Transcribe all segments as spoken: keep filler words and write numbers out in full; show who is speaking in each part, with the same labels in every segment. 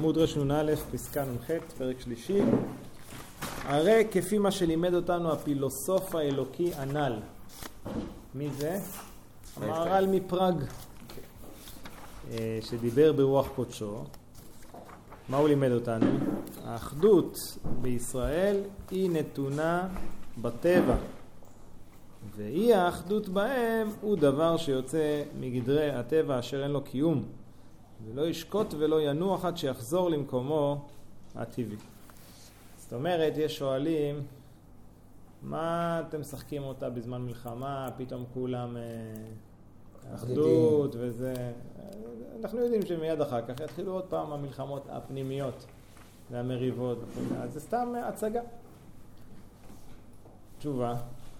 Speaker 1: עמוד רשנון א', פסקה נ"ח, פרק שלישי. הרי כפי מה שלימד אותנו הפילוסוף האלוקי הנ"ל. מי זה? המהר"ל מפראג, שדיבר ברוח קודשו. מה הוא לימד אותנו? האחדות בישראל היא נתונה בטבע, ואי האחדות בהם הוא דבר שיוצא מגדרי הטבע אשר אין לו קיום, ולא ישקוט ולא ינוח עד שיחזור למקומו הטבעי. זאת אומרת, יש שואלים, מה אתם משחקים אותה בזמן מלחמה, פתאום כולם אחדות וזה. אנחנו יודעים שמיד אחר כך יתחילו עוד פעם המלחמות הפנימיות והמריבות, אז זה סתם הצגה. תשובה.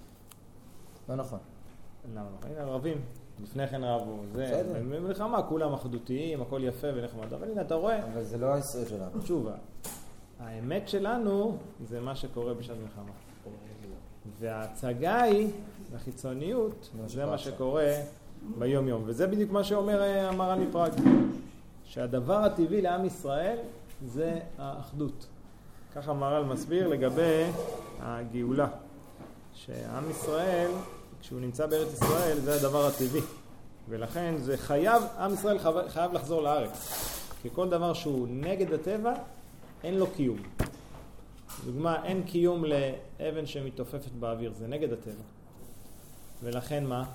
Speaker 2: לא נכון.
Speaker 1: למה נכון? הנה רבים, לפני כן רבו, זה, במלחמה כולם אחדותיים, הכל יפה ונחמד, אבל הנה אתה רואה.
Speaker 2: אבל זה לא העשרה שלנו.
Speaker 1: תשובה. האמת שלנו זה מה שקורה בשעת מלחמה. וההצגה היא, החיצוניות, זה מה שקורה ביום יום. וזה בדיוק מה שאומר המהר"ל מפראג. שהדבר הטבעי לעם ישראל זה האחדות. ככה המהר"ל מסביר לגבי הגאולה. שעם ישראל, כשהוא נמצא בארץ ישראל, זה הדבר הטבעי. ולכן זה חייב, עם ישראל חייב, חייב לחזור לארץ. כי כל דבר שהוא נגד הטבע, אין לו קיום. דוגמה, אין קיום לאבן שמתעופפת באוויר, זה נגד הטבע. ולכן מה?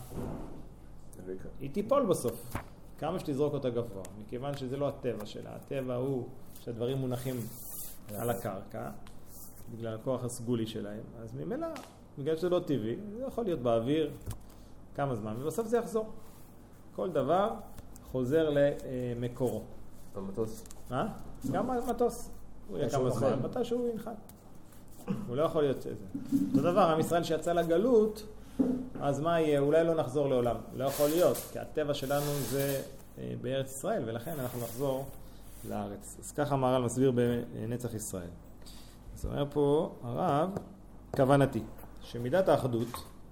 Speaker 1: היא תיפול בסוף. כמה שתזרוק אותה גבוה, מכיוון שזה לא הטבע שלה. הטבע הוא שהדברים מונחים על הקרקע, בגלל הכוח הסגולי שלהם. אז ממילא, בגלל שזה לא טבעי, זה יכול להיות באוויר כמה זמן, ובסוף זה יחזור. כל דבר חוזר למקורו.
Speaker 3: המטוס?
Speaker 1: מה? גם המטוס. הוא יהיה כמה זמן, מתי שהוא ינחת. הוא לא יכול להיות זה. אותו דבר, עם ישראל שיצא לגלות, אז מה יהיה? אולי לא נחזור לעולם. לא יכול להיות, כי הטבע שלנו זה בארץ ישראל, ולכן אנחנו נחזור לארץ. אז ככה המהר"ל מסביר בנצח ישראל. אז אומר פה הרב, כוונתי, שמידת האחדות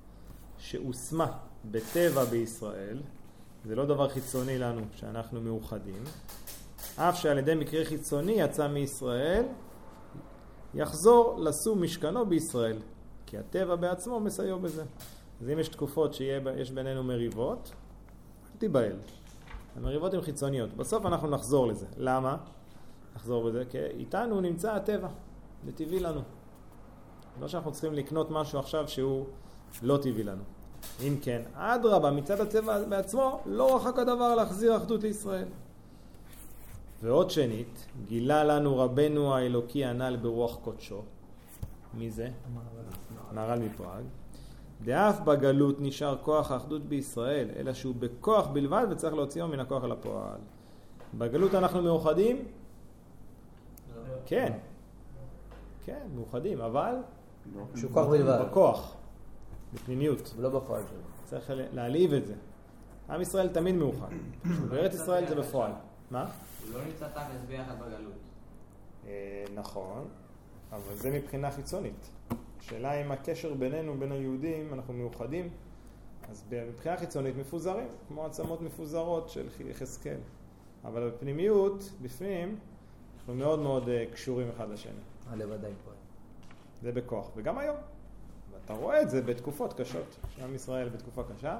Speaker 1: שהוסמה בטבע בישראל, זה לא דבר חיצוני לנו שאנחנו מאוחדים, אף שעל ידי מקרה חיצוני יצא מישראל, יחזור לשום משכנו בישראל, כי הטבע בעצמו מסייע בזה. אז אם יש תקופות שיש בינינו מריבות, אל תיבהל. המריבות הן חיצוניות. בסוף אנחנו נחזור לזה. למה? נחזור בזה, כי איתנו נמצא הטבע. זה טבעי לנו. לא שאנחנו צריכים לקנות משהו עכשיו שהוא לא טבעי לנו. אם כן, אדרבה, מצד הטבע בעצמו, לא רחק הדבר להחזיר אחדות לישראל. ועוד שנית, גילה לנו רבנו האלוקי הנ"ל ברוח קודשו. מי זה? מהר"ל מפראג. דאף בגלות נשאר כוח האחדות בישראל, אלא שהוא בכוח בלבד וצריך להוציאו מן הכוח אל הפועל. בגלות אנחנו מאוחדים? כן. כן, מאוחדים, אבל
Speaker 2: שהוא כוח בלבד.
Speaker 1: בכוח, בפנימיות.
Speaker 2: ולא בפועל שלו.
Speaker 1: צריך להעליב את זה. עם ישראל תמיד מאוחד. בארץ ישראל זה בפועל. מה?
Speaker 4: הוא לא נמצא תכלס ביחד בגלות.
Speaker 1: נכון, אבל זה מבחינה חיצונית. השאלה אם הקשר בינינו, בין היהודים, אנחנו מאוחדים, אז מבחינה חיצונית מפוזרים, כמו עצמות מפוזרות של יחזקאל. אבל בפנימיות, בפנים, אנחנו מאוד מאוד קשורים אחד לשני.
Speaker 2: הלב עדיין פועל.
Speaker 1: זה בכוח, וגם היום. ואתה רואה את זה בתקופות קשות. שעם ישראל בתקופה קשה,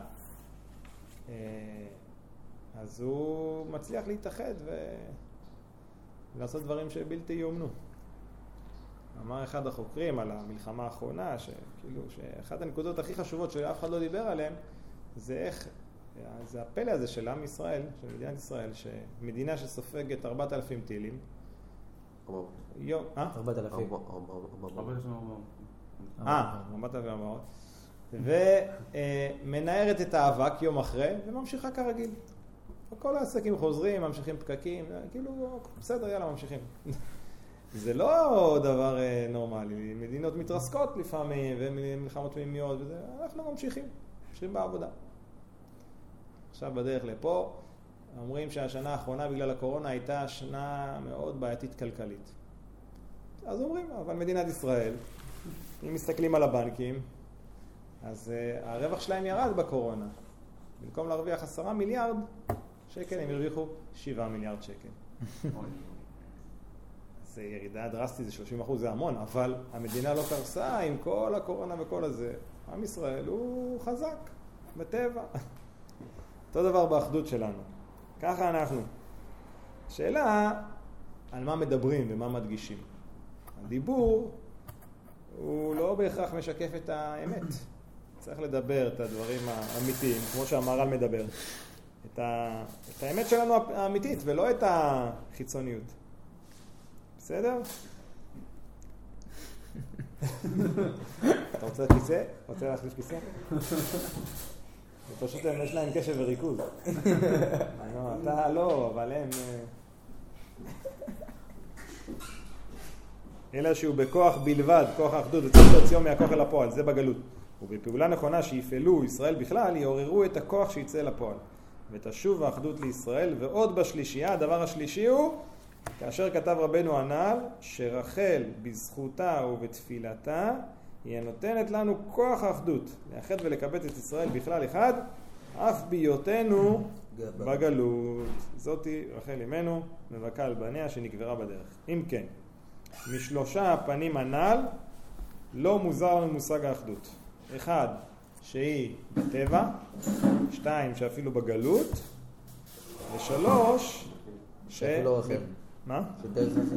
Speaker 1: אז הוא מצליח להתאחד ולעשות דברים שבלתי יאומנו. אמר אחד החוקרים על המלחמה האחרונה, שכאילו, שאחת הנקודות הכי חשובות שאף אחד לא דיבר עליהן, זה איך, זה הפלא הזה של עם ישראל, של מדינת ישראל, שמדינה שסופגת ארבעת אלפים טילים, יום, אה?
Speaker 2: ארבעת אלפים.
Speaker 1: אה, ארבעת אלפים אמרות. ומנערת את האבק יום אחרי, וממשיכה כרגיל. כל העסקים חוזרים, ממשיכים פקקים, כאילו, בסדר, יאללה, ממשיכים. זה לא דבר נורמלי. מדינות מתרסקות לפעמים, ומלחמות פנימיות, וזה, אנחנו ממשיכים, ממשיכים בעבודה. עכשיו בדרך לפה, אומרים שהשנה האחרונה בגלל הקורונה הייתה שנה מאוד בעייתית כלכלית. אז אומרים, אבל מדינת ישראל, אם מסתכלים על הבנקים, אז uh, הרווח שלהם ירד בקורונה. במקום להרוויח עשרה מיליארד שקל, הם הרוויחו שבעה מיליארד שקל. זה ירידה דרסטית, זה שלושים אחוז, זה המון, אבל המדינה לא קרסה עם כל הקורונה וכל הזה. עם ישראל הוא חזק, בטבע. אותו דבר באחדות שלנו. ככה אנחנו. שאלה, על מה מדברים ומה מדגישים. הדיבור הוא לא בהכרח משקף את האמת. צריך לדבר את הדברים האמיתיים, כמו שהמהר"ל מדבר. את, ה... את האמת שלנו האמיתית, ולא את החיצוניות. בסדר? אתה רוצה כיסא? רוצה להחליף כיסא? פשוט יש להם קשב וריכוז. לא, אתה לא, אבל הם... אלא שהוא בכוח בלבד, כוח האחדות, וצריך להוציאו מהכוח אל הפועל, זה בגלות. ובפעולה נכונה שיפעלו ישראל בכלל, יעוררו את הכוח שיצא לפועל. ותשוב האחדות לישראל, ועוד בשלישייה, הדבר השלישי הוא, כאשר כתב רבנו הנ"ל, שרחל בזכותה ובתפילתה, היא נותנת לנו כוח האחדות, לאחד ולקבץ את ישראל בכלל אחד, אף בהיותנו בגלות. זאתי רחל אמנו, מבכה על בניה שנקברה בדרך. אם כן, משלושה הפנים הנ"ל, לא מוזר לנו מושג האחדות. אחד, שהיא בטבע, שתיים, שאפילו בגלות, ושלוש, ש...
Speaker 2: שאפילו רחל.
Speaker 1: מה?
Speaker 2: שדרך רחל.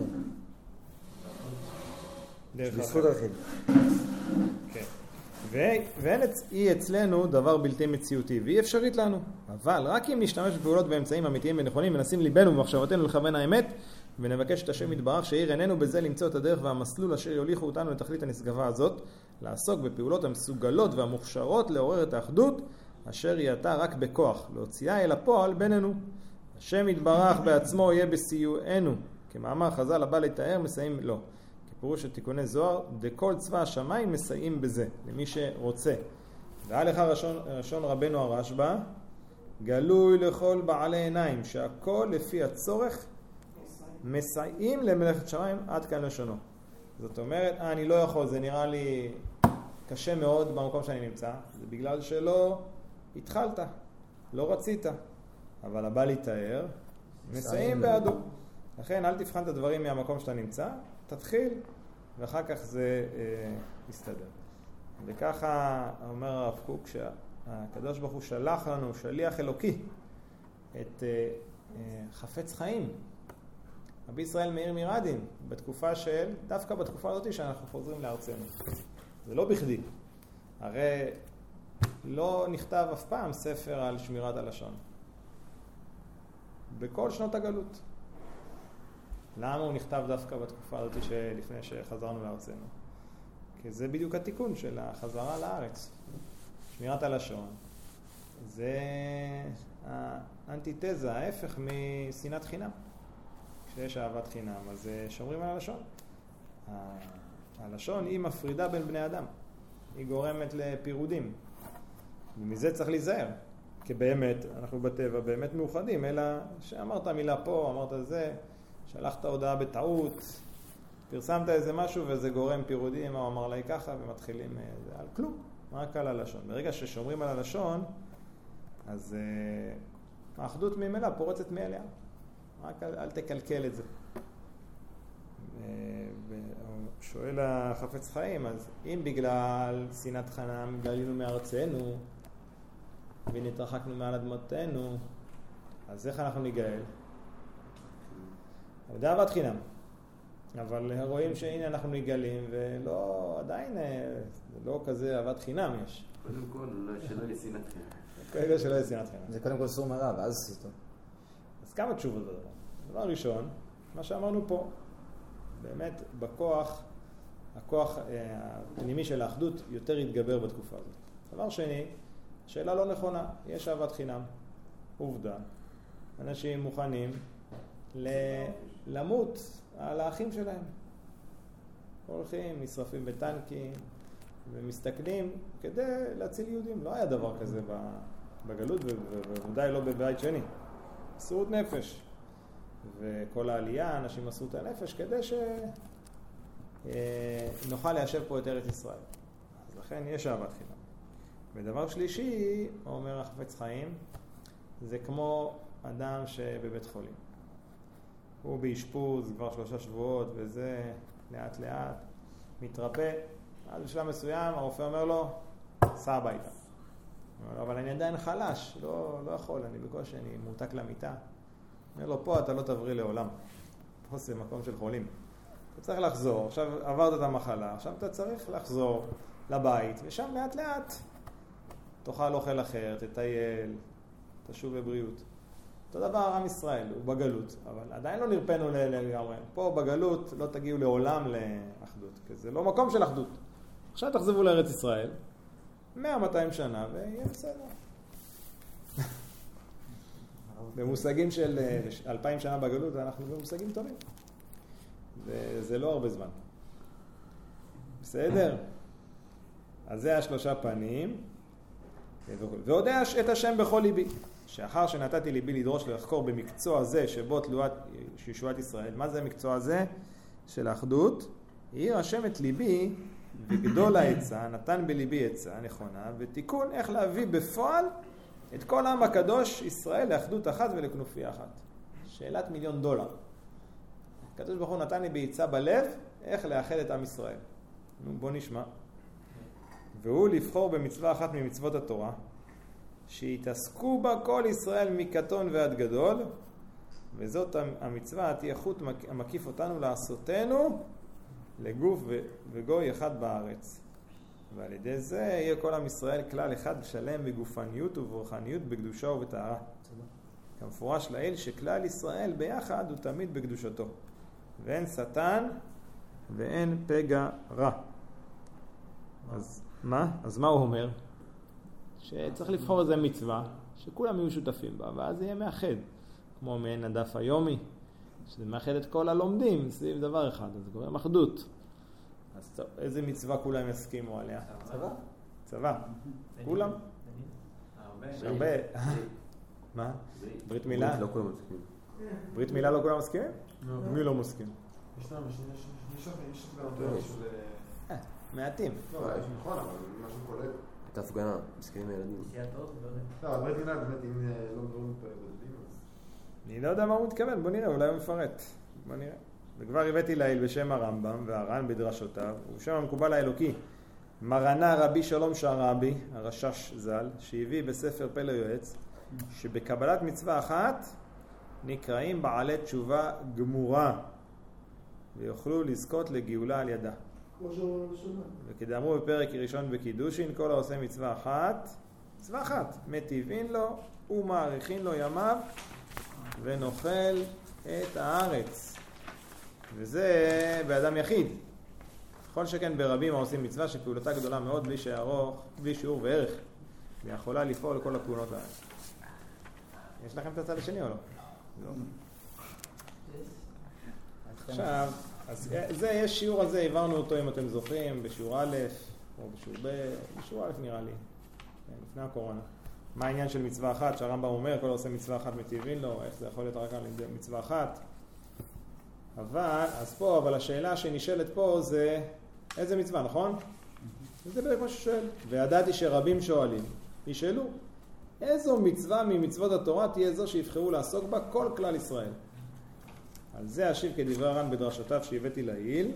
Speaker 1: דרך
Speaker 2: בזכות
Speaker 1: רחל.
Speaker 2: רחל.
Speaker 1: כן. והיא אצלנו דבר בלתי מציאותי, והיא אפשרית לנו. אבל רק אם נשתמש בפעולות באמצעים אמיתיים ונכונים, ונשים ליבנו ומחשבתנו לכוון האמת, ונבקש את השם יתברך שיעיר עינינו בזה למצוא את הדרך והמסלול אשר יוליכו אותנו לתכלית הנשגבה הזאת, לעסוק בפעולות המסוגלות והמוכשרות לעורר את האחדות, אשר היא עתה רק בכוח, להוציאה אל הפועל בינינו. השם יתברך בעצמו יהיה בסיוענו, כמאמר חז"ל הבא לתאר מסייעים לו. כפירוש של תיקוני זוהר, דכל צבא השמיים מסייעים בזה, למי שרוצה. והיה לך ראשון, ראשון רבנו הרשב"א, גלוי לכל בעלי עיניים, שהכל לפי הצורך מסייעים למלאכת שמיים עד כאן לשונו. זאת אומרת, אה, אני לא יכול, זה נראה לי קשה מאוד במקום שאני נמצא, זה בגלל שלא התחלת, לא רצית, אבל הבא להתאר, מסייעים בעדו. לכן אל תבחן את הדברים מהמקום שאתה נמצא, תתחיל, ואחר כך זה אה, יסתדר. וככה אומר הרב קוק, שהקדוש ברוך הוא שלח לנו, שליח אלוקי, את אה, אה, חפץ חיים, רבי ישראל מאיר מירדין, בתקופה של, דווקא בתקופה הזאת שאנחנו חוזרים לארצנו. זה לא בכדי. הרי לא נכתב אף פעם ספר על שמירת הלשון. בכל שנות הגלות. למה הוא נכתב דווקא בתקופה הזאת שלפני שחזרנו לארצנו? כי זה בדיוק התיקון של החזרה לארץ. שמירת הלשון זה האנטיתזה, ההפך משנאת חינם. כשיש אהבת חינם, אז שומרים על הלשון. הלשון היא מפרידה בין בני אדם. היא גורמת לפירודים. ומזה צריך להיזהר. כי באמת, אנחנו בטבע באמת מאוחדים, אלא שאמרת מילה פה, אמרת זה, שלחת הודעה בטעות, פרסמת איזה משהו וזה גורם פירודים, או אמר לי ככה, ומתחילים זה, על כלום, רק על הלשון. ברגע ששומרים על הלשון, אז uh, האחדות ממילא פורצת מאליה. רק אל, אל תקלקל את זה. שואל החפץ חיים, אז אם בגלל שנאת חינם גלינו מארצנו ונתרחקנו מעל אדמותינו, אז איך אנחנו ניגאל? זה אהבת חינם. אבל רואים שהנה אנחנו נגלים, ולא, עדיין, לא כזה אהבת חינם יש.
Speaker 3: קודם כל, שלא יהיה שנאת חינם.
Speaker 1: קודם שלא יהיה שנאת חינם.
Speaker 2: זה קודם כל סור מרע, ואז סרטו.
Speaker 1: אז כמה תשובות בדבר? דבר ראשון, מה שאמרנו פה, באמת בכוח, הכוח הפנימי של האחדות יותר יתגבר בתקופה הזאת. דבר שני, שאלה לא נכונה, יש אהבת חינם, עובדה. אנשים מוכנים למות על האחים שלהם. הולכים, נשרפים בטנקים ומסתכנים כדי להציל יהודים. לא היה דבר כזה בגלות ובוודאי לא בבית שני. מסרות נפש. וכל העלייה, אנשים מסרו את הנפש כדי שנוכל ליישב פה את ארץ ישראל. אז לכן יש אהבת חינם. ודבר שלישי, אומר החפץ חיים, זה כמו אדם שבבית חולים. הוא באשפוז כבר שלושה שבועות, וזה לאט לאט מתרפא. אז בשלב מסוים הרופא אומר לו, סע הביתה. אומר לו, אבל אני עדיין חלש, לא, לא יכול, אני בקושי, אני מועתק למיטה. אומר לו, פה אתה לא תבריא לעולם. פה זה מקום של חולים. אתה צריך לחזור, עכשיו עברת את המחלה, עכשיו אתה צריך לחזור לבית, ושם לאט לאט תאכל אוכל אחר, תטייל, תשוב בבריאות. אותו דבר עם ישראל, הוא בגלות, אבל עדיין לא נרפאנו לגמרי. פה בגלות לא תגיעו לעולם לאחדות, כי זה לא מקום של אחדות. עכשיו תחזבו לארץ ישראל, מאה מאתיים שנה, ויהיה בסדר. במושגים של אלפיים שנה בגלות, אנחנו במושגים טובים. וזה לא הרבה זמן. בסדר? אז זה השלושה פנים. והודע את השם בכל ליבי. שאחר שנתתי ליבי לדרוש לחקור במקצוע הזה שבו תלוית ישועת ישראל. מה זה המקצוע הזה? של האחדות. העיר השם את ליבי וגדול העצה, נתן בליבי עצה נכונה, ותיקון איך להביא בפועל את כל העם הקדוש ישראל לאחדות אחת ולכנופיה אחת. שאלת מיליון דולר. הקדוש ברוך הוא נתן לי בעצה בלב איך לאחד את עם ישראל. בוא נשמע. והוא לבחור במצווה אחת ממצוות התורה, שיתעסקו בה כל ישראל מקטון ועד גדול, וזאת המצווה תהיה חוט המקיף אותנו לעשותנו לגוף וגוי אחד בארץ. ועל ידי זה יהיה כל עם ישראל כלל אחד שלם בגופניות וברוחניות, בקדושה ובטהרה. כמפורש לעיל שכלל ישראל ביחד הוא תמיד בקדושתו. ואין שטן ואין פגע רע. אז מה? אז מה הוא אומר? שצריך לבחור איזה מצווה שכולם יהיו שותפים בה, ואז זה יהיה מאחד. כמו מעין הדף היומי, שזה מאחד את כל הלומדים סביב דבר אחד, אז זה קוראים אחדות. אז טוב, איזה מצווה כולם יסכימו עליה?
Speaker 2: צבא.
Speaker 1: צבא. כולם? הרבה. מה? ברית מילה?
Speaker 5: לא כולם מסכימים.
Speaker 1: ברית מילה לא כולם מסכימים? מי לא מסכים?
Speaker 6: יש להם, יש גם של...
Speaker 1: מעטים.
Speaker 6: לא, יש נכון, אבל משהו קולט.
Speaker 5: את ההפגנה, מסכימים הילדים.
Speaker 6: לא, ברית מילה באמת, אם לא מדברים פה בודדים, אז...
Speaker 1: אני לא יודע מה הוא מתכוון, בוא נראה, אולי הוא מפרט. בוא נראה. וכבר הבאתי לעיל בשם הרמב"ם והר"ן בדרשותיו, הוא שם המקובל האלוקי. מרנה רבי שלום שערבי, הרשש ז"ל, שהביא בספר פלא יועץ, שבקבלת מצווה אחת נקראים בעלי תשובה גמורה, ויוכלו לזכות לגאולה על ידה. וכדאמרו בפרק ראשון בקידושין, כל העושה מצווה אחת, מצווה אחת, מטיבין לו ומאריכין לו ימיו ונאכל את הארץ. וזה באדם יחיד. כל שכן ברבים העושים מצווה שפעולתה גדולה מאוד בלי שערוך, בלי שיעור וערך, ויכולה לפעול לכל הפעולות האלה. יש לכם את הצד השני או לא? לא. עכשיו, אז זה, יש שיעור הזה, העברנו אותו אם אתם זוכרים, בשיעור א' או בשיעור ב', בשיעור א' נראה לי, לפני הקורונה. מה העניין של מצווה אחת, שהרמב"ם אומר, כל עושה מצווה אחת מטיבין לו, איך זה יכול להיות רק על ידי מצווה אחת. אבל, אז פה, אבל השאלה שנשאלת פה זה, איזה מצווה, נכון? זה בדיוק מה ששואל. וידעתי שרבים שואלים, ישאלו, איזו מצווה ממצוות התורה תהיה זו שיבחרו לעסוק בה כל כלל ישראל? על זה אשיב כדברי הר"ן בדרשותיו שהבאתי לעיל,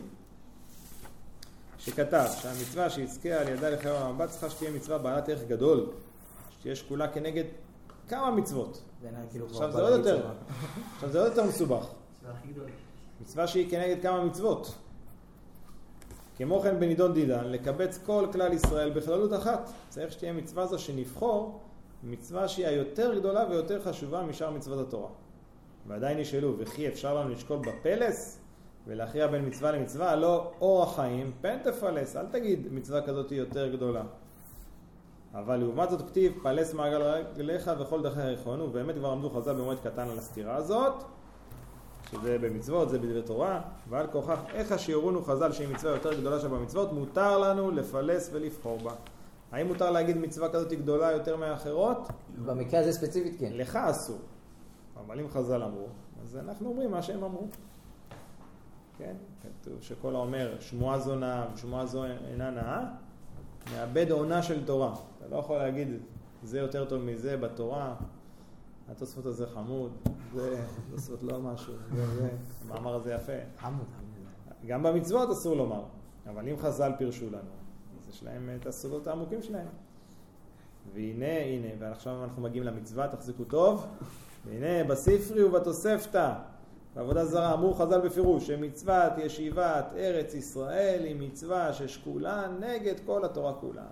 Speaker 1: שכתב שהמצווה שיזכה על ידה לחיי העולם הבא צריכה שתהיה מצווה בעלת ערך גדול, שתהיה שקולה כנגד כמה מצוות. עכשיו זה עוד יותר, עכשיו זה עוד יותר מסובך. מצווה שהיא כנגד כמה מצוות. כמו כן בנידון דידן, לקבץ כל כלל ישראל בכללות אחת. צריך שתהיה מצווה זו שנבחור, מצווה שהיא היותר גדולה ויותר חשובה משאר מצוות התורה. ועדיין נשאלו, וכי אפשר לנו לשקול בפלס ולהכריע בין מצווה למצווה? לא אורח חיים, פן תפלס, אל תגיד מצווה כזאת היא יותר גדולה. אבל לעומת זאת כתיב, פלס מעגל רגליך וכל דרכי יריחון, ובאמת כבר עמדו חז"ל במועד קטן על הסתירה הזאת, שזה במצוות, זה בדברי תורה, ועל כוכך איך השיעורונו חז"ל שהיא מצווה יותר גדולה שבמצוות, מותר לנו לפלס ולבחור בה. האם מותר להגיד מצווה כזאת היא גדולה יותר מאחרות?
Speaker 2: במקרה הזה ספציפית כן.
Speaker 1: לך אסור. אבל אם חז"ל אמרו, אז אנחנו אומרים מה שהם אמרו. כן? כתוב שכל האומר שמועה זו נאה ושמועה זו אינה נאה, מאבד עונה של תורה. אתה לא יכול להגיד זה יותר טוב מזה בתורה. התוספות הזה חמוד. זה לעשות לא משהו, זה, זה, המאמר הזה יפה.
Speaker 2: חמוד,
Speaker 1: גם במצוות אסור לומר, אבל אם חז"ל פירשו לנו, אז יש להם את הסודות העמוקים שלהם. והנה, הנה, ועכשיו אנחנו מגיעים למצווה, תחזיקו טוב. והנה, בספרי ובתוספתא, בעבודה זרה, אמרו חז"ל בפירוש, שמצוות ישיבת ארץ ישראל היא מצווה ששקולה נגד כל התורה כולה.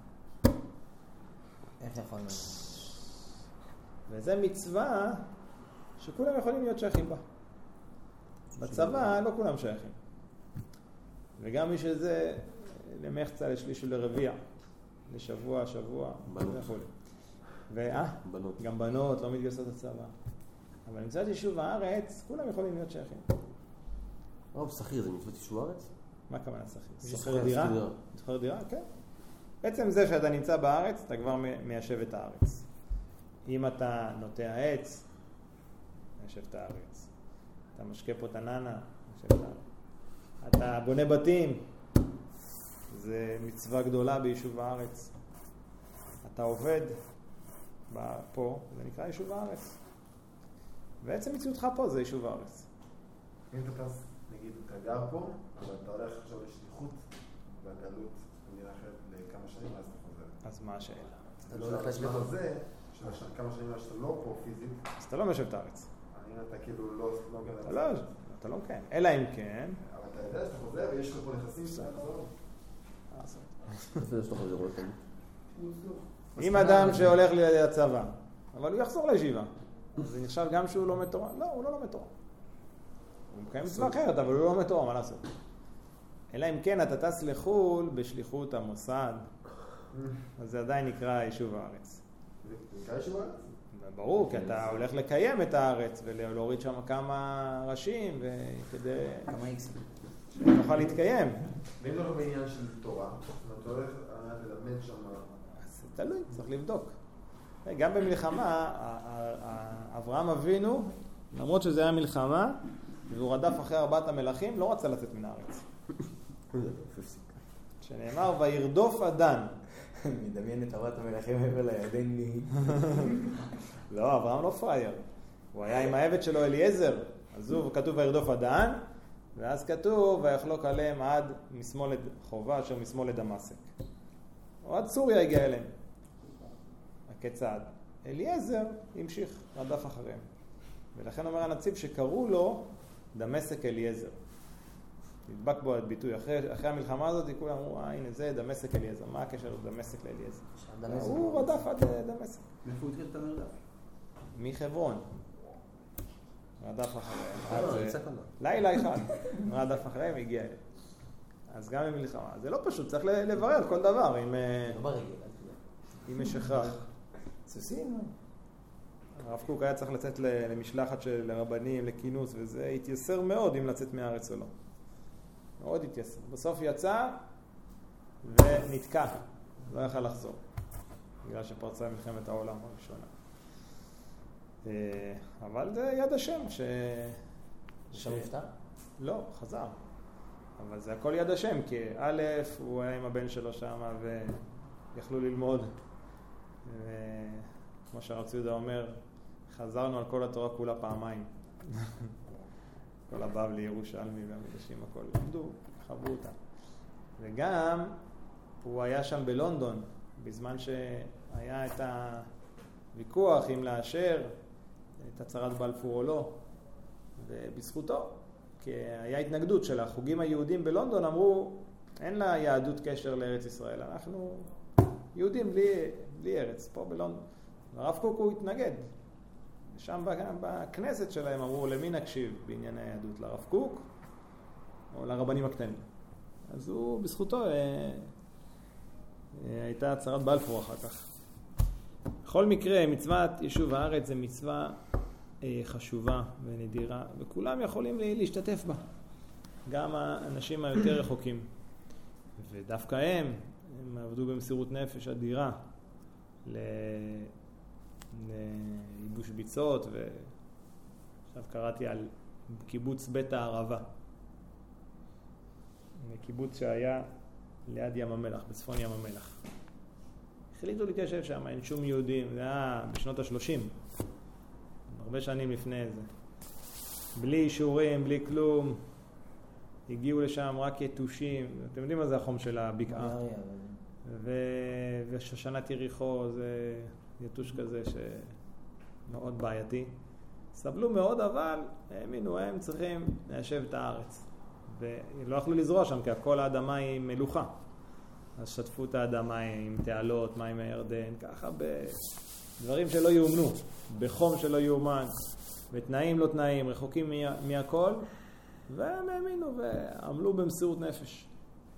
Speaker 2: איך יכול להיות?
Speaker 1: וזה מצווה שכולם יכולים להיות שייכים בה. בצבא לא כולם שייכים. וגם מי שזה למחצה, לשליש ולרביע, לשבוע, שבוע, וכו'. ואה,
Speaker 5: בנות.
Speaker 1: גם בנות לא מתגייסות לצבא. אבל מצוות יישוב הארץ, כולם יכולים להיות שייכים.
Speaker 5: רב, שכיר, זה מצוות יישוב הארץ?
Speaker 1: מה הכוונה שכיר?
Speaker 5: שוכר
Speaker 1: שוכר דירה?
Speaker 5: דירה.
Speaker 1: שוכר דירה, כן. בעצם זה שאתה נמצא בארץ, אתה כבר מיישב את הארץ. אם אתה נוטע עץ, מיישב את הארץ. אתה משקה פה תננה, מיישב את הארץ. אתה בונה בתים, זה מצווה גדולה ביישוב הארץ. אתה עובד פה, זה נקרא יישוב הארץ. בעצם מציאותך פה זה יישוב הארץ.
Speaker 6: אם אתה טס, נגיד, אתה גר פה, אבל אתה הולך עכשיו לשליחות בגלות במדינה אחרת לכמה שנים, אז אתה חוזר.
Speaker 1: אז מה השאלה?
Speaker 2: אתה לא הולך לשליחות.
Speaker 6: בזמן הזה, של כמה שנים שאתה לא פה פיזית,
Speaker 1: אז אתה לא מיישב את הארץ.
Speaker 6: אם אתה כאילו לא לא גר...
Speaker 1: אתה לא, אתה לא מקיים. אלא אם כן...
Speaker 6: אבל אתה יודע שאתה חוזר ויש לך פה נכסים שאתה חוזר.
Speaker 5: איפה יש לך חזרות?
Speaker 1: אם אדם שהולך לצבא, אבל הוא יחזור לישיבה, אז זה נחשב גם שהוא לא מתורה? לא, הוא לא לומד תורה. הוא מקיים מצווה אחרת, אבל הוא לא לומד תורה, מה לעשות? אלא אם כן אתה טס לחו"ל בשליחות המוסד, אז זה עדיין נקרא יישוב הארץ.
Speaker 6: זה נקרא יישוב הארץ?
Speaker 1: ברור, כי אתה הולך לקיים את הארץ ולהוריד שם כמה ראשים וכדי
Speaker 2: כמה איקס.
Speaker 1: שנוכל להתקיים.
Speaker 6: ואם לא בעניין של תורה, אתה הולך ללמד שם...
Speaker 1: אז זה תלוי, צריך לבדוק. גם במלחמה, אברהם אבינו, למרות שזה היה מלחמה, והוא רדף אחרי ארבעת המלכים, לא רצה לצאת מן הארץ. שנאמר, וירדוף אדן.
Speaker 2: מדמיין את ארבעת המלכים מעבר לירדן מי.
Speaker 1: לא, אברהם לא פרייר. הוא היה עם העבד שלו אליעזר. אז הוא כתוב וירדוף אדן, ואז כתוב ויחלוק עליהם עד משמאל חובה אשר משמאל לדמשק. או עד סוריה הגיע אליהם. הכיצד? אליעזר המשיך, רדף אחריהם. ולכן אומר הנציב שקראו לו דמשק אליעזר. נדבק בו הביטוי. אחרי, אחרי המלחמה הזאת כולם אמרו, אה, הנה זה דמשק אליעזר. מה הקשר לדמשק לאליעזר? הוא רדף עד דמשק.
Speaker 4: מאיפה הוא התחיל את המרדף?
Speaker 1: מחברון. רדף אחריהם. לילה אחד. רדף אחריהם, הגיע אליהם. אז גם במלחמה. זה לא פשוט, צריך לברר כל דבר. אם יש הכרח.
Speaker 2: סוסים.
Speaker 1: הרב קוק היה צריך לצאת למשלחת של רבנים, לכינוס, וזה התייסר מאוד אם לצאת מהארץ או לא. מאוד התייסר. בסוף יצא ונתקע. לא יכל לחזור. בגלל שפרצה מלחמת העולם הראשונה. אבל זה יד השם ש...
Speaker 2: שם נפטר?
Speaker 1: לא, חזר. אבל זה הכל יד השם, כי א', הוא היה עם הבן שלו שם ויכלו ללמוד. כמו שהרב יהודה אומר, חזרנו על כל התורה כולה פעמיים. כל הבבלי, ירושלמי והמקדשים, הכל למדו, חוו אותה. וגם הוא היה שם בלונדון, בזמן שהיה את הוויכוח אם לאשר את הצהרת בלפור או לא, ובזכותו, כי היה התנגדות של החוגים היהודים בלונדון, אמרו, אין לה יהדות קשר לארץ ישראל, אנחנו יהודים בלי, בלי ארץ, פה בלונדון. הרב קוק הוא התנגד. ושם בכנסת שלהם אמרו, למי נקשיב בענייני היהדות, לרב קוק או לרבנים הקטנים. אז הוא, בזכותו, אה, אה, הייתה הצהרת בלפור אחר כך. בכל מקרה, מצוות יישוב הארץ זה מצווה אה, חשובה ונדירה, וכולם יכולים להשתתף בה. גם האנשים היותר רחוקים. ודווקא הם, הם עבדו במסירות נפש אדירה ל... לייבוש ביצות, ועכשיו קראתי על קיבוץ בית הערבה. קיבוץ שהיה ליד ים המלח, בצפון ים המלח. החליטו להתיישב שם, אין שום יהודים, זה היה בשנות ה-שלושים. הרבה שנים לפני זה. בלי אישורים, בלי כלום. הגיעו לשם רק יתושים. אתם יודעים מה זה החום של הבקעה? ו- ושושנת יריחו זה יתוש כזה שמאוד בעייתי. סבלו מאוד, אבל האמינו, הם צריכים ליישב את הארץ. ולא יכלו לזרוע שם, כי הכל האדמה היא מלוכה. אז שטפו את האדמה עם תעלות, מים מהירדן, ככה בדברים שלא יאומנו, בחום שלא יאומן, בתנאים לא תנאים, רחוקים מהכל, והם האמינו ועמלו במסירות נפש.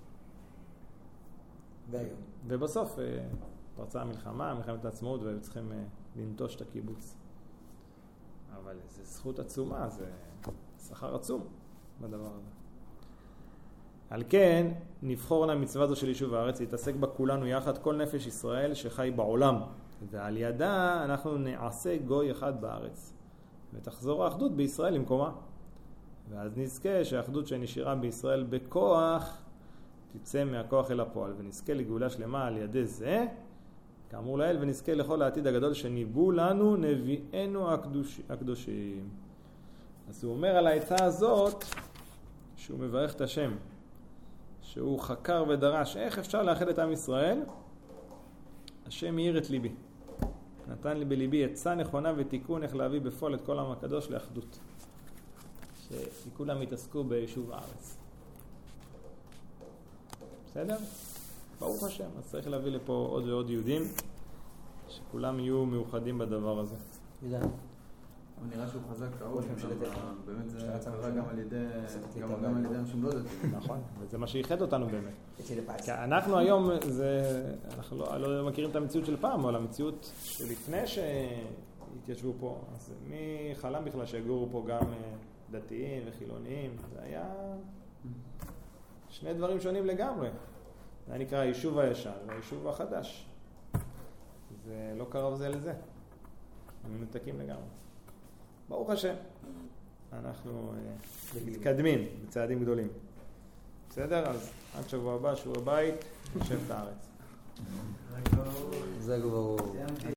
Speaker 2: והיום.
Speaker 1: ובסוף פרצה המלחמה, מלחמת העצמאות, והיו צריכים לנטוש את הקיבוץ. אבל זו זכות עצומה, זה שכר עצום בדבר הזה. על כן, נבחור למצווה זו של יישוב הארץ, להתעסק בה כולנו יחד, כל נפש ישראל שחי בעולם. ועל ידה אנחנו נעשה גוי אחד בארץ. ותחזור האחדות בישראל למקומה. ואז נזכה שהאחדות שנשארה בישראל בכוח, תצא מהכוח אל הפועל, ונזכה לגאולה שלמה על ידי זה, כאמור לאל, ונזכה לכל העתיד הגדול שניבאו לנו נביאנו הקדוש, הקדושים. אז הוא אומר על העצה הזאת, שהוא מברך את השם, שהוא חקר ודרש, איך אפשר לאחד את עם ישראל? השם מאיר את ליבי. נתן לי בליבי עצה נכונה ותיקון איך להביא בפועל את כל עם הקדוש לאחדות. שכולם יתעסקו ביישוב הארץ. בסדר? ברוך השם. אז צריך להביא לפה עוד ועוד יהודים, שכולם יהיו מאוחדים בדבר הזה.
Speaker 2: ידע.
Speaker 7: אבל נראה שהוא חזק קרוב, באמת זה קרה גם על ידי, גם על ידי אנשים לא דתיים.
Speaker 1: נכון, וזה מה שייחד אותנו באמת. כי אנחנו היום, אנחנו לא מכירים את המציאות של פעם, אבל המציאות שלפני שהתיישבו פה, אז מי חלם בכלל שיגורו פה גם דתיים וחילוניים, זה היה שני דברים שונים לגמרי. זה נקרא היישוב הישן והיישוב החדש. זה לא קרוב זה לזה. הם מנותקים לגמרי. ברוך השם, אנחנו מתקדמים בצעדים גדולים. בסדר? אז עד שבוע הבא, שיעורי בית, נשב את הארץ.
Speaker 5: זה כבר...